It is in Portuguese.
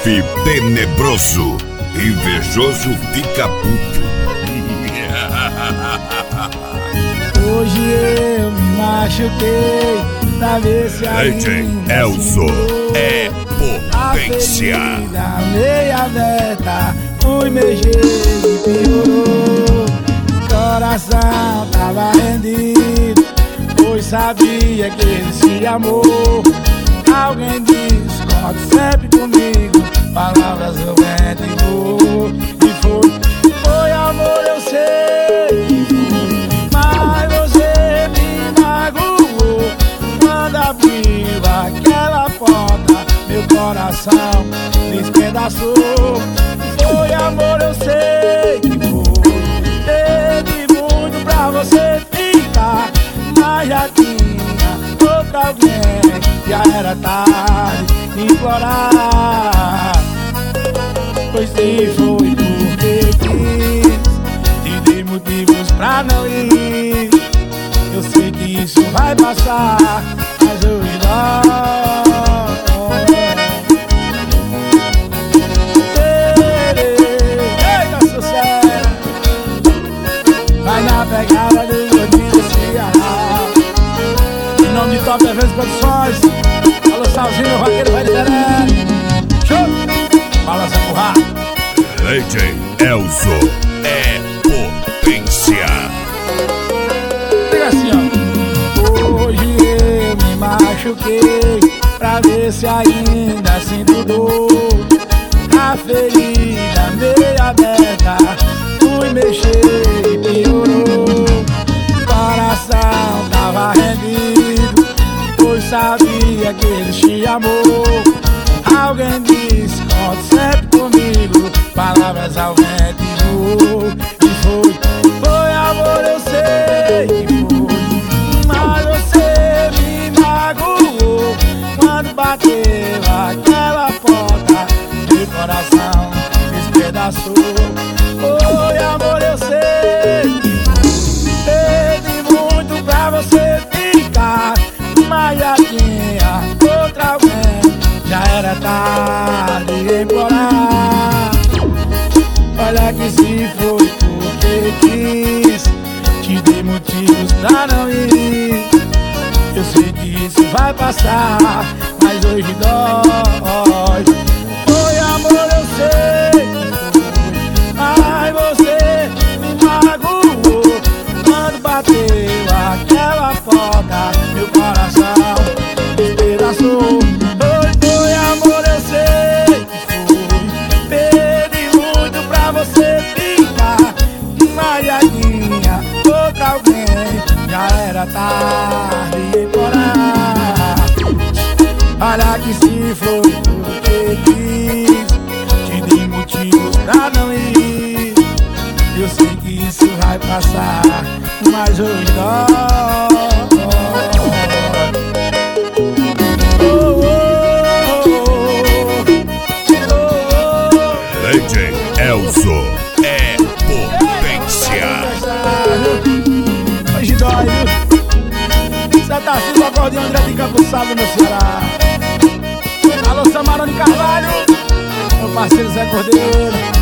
chefe tenebroso, invejoso fica puto. Hoje eu me machuquei pra ver se ainda Elzo é potência. A meia aberta, fui mexer e piorou. Coração tava rendido, pois sabia que ele se amou. Alguém disse, conte sempre comigo, palavras eu vou. E foi amor, eu sei que foi, mas você me magoou. Quando abriu aquela porta, meu coração despedaçou. Foi amor, eu sei que foi, teve muito pra você ficar, mas já tinha outra alguém, já era tarde de implorar. Pois se foi porque quis, te dei motivos pra não ir. Eu sei que isso vai passar, mas hoje dói. Eita, sucesso! Vai na pegada do gordinho do Ceará. Em nome de Top Eventos Produções, alô Salzinho, o vaqueiro vai liderar. Show! Balança empurrar. DJ Elzo é potência. Diga assim, ó. Hoje eu me machuquei pra ver se ainda sinto dor. A ferida meio aberta, fui mexer e piorou. Coração tava rendido, pois sabia que ele te amou. Alguém disse, conte sempre comigo, palavras ao vento e voou. E foi amor, eu sei que foi, mas você me magoou. Quando bateu aquela porta, meu coração despedaçou. Foi amor, eu sei que foi, teve muito pra você ficar, mas já tinha outra alguém, já era tarde de implorar. Olha que se foi porque quis, te dei motivos pra não ir. Eu sei que isso vai passar, mas hoje dói. Foi amor, eu sei que foi, mas você me magoou. Quando bateu aquela porta, meu coração despedaçou. Foi amor, eu sei que foi, perdi muito pra você ficar, mas já tinha outra alguém, já era tarde de implorar. Olha que se foi porque quis, te dei motivos pra não ir. Eu sei que isso vai passar, mas hoje dói. DJ Elzo é potência. Hoje dói, viu? Cê tá assim, o acordeão André de Campo Salvo no Ceará. Alô, Samarone Carvalho, meu parceiro Zé Cordeiro.